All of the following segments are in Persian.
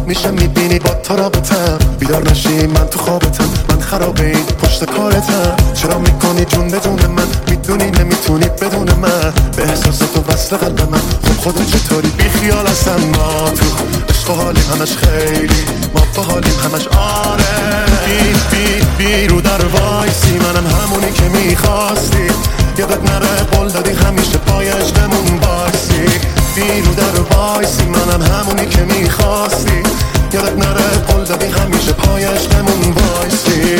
میشه میبینی با تو رابطم، بیدار نشی من تو خوابتم، من خراب این پشت کارتم. چرا میکنی جون بدون من، میدونی نمیتونی بدون من، به احساسات و وصل قلب من. خب خودت چطوری بی خیال هستم، ما تو عشق و حالیم همش خیلی، ما با حالیم همش آره. بی رو در وایسی، منم همونی که میخواستی، یادت نره قول دادی همیشه پای عشقمون بایسی. بی رو در وایسی، منم همونی که میخواستی، یادت نره قول دادی همیشه پای عشقمون بایسی.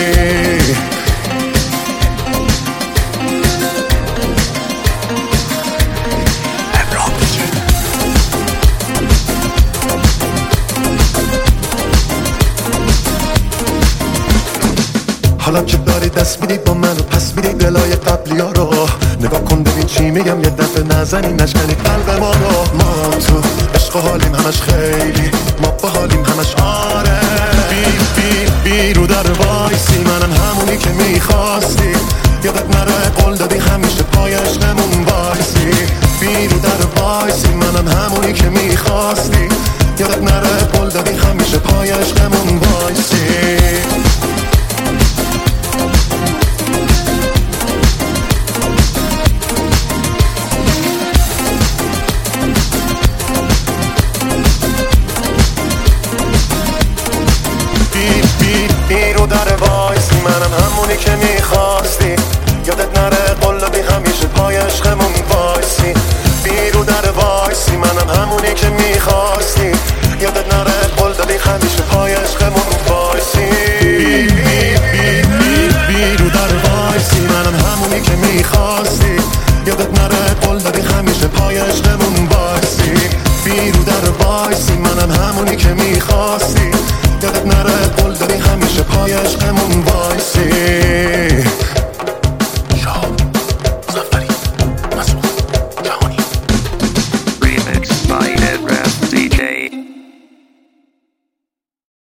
حالا که داری دست میدی با من و پس میدی دلای قبلی ها رو، نگاه کن ببین چی میگم، یه دفعه نزنی نشکنی قلب ما رو. ما تو عشق و حالیم همش خیلی، ما با حالیم همش آره. بی رو در وایسی، منم همونی که میخواستی، یادت نره قول دادی همیشه پای عشقمون وایسی. بی رو در وایسی، منم همونی که میخواستی، یادت نره قول دادی همیشه پای عشقمون وایسی. بی رو در وایسی، منم همونی که میخواستی، یادت نره قول دادی همیشه پای عشقمون وایسی. بی رو در وایسی، منم همونی که میخواستی، یادت نره قول دادی همیشه پای عشقمون وایسی. بی رو در وایسی، منم همونی که میخواستی، یادت نره قول دادی همیشه پای عشقمون وایسی. بی رو در وایسی، منم همونی که میخواستی، یادت نره قول دادی همیشه پای عشقمون وایسی.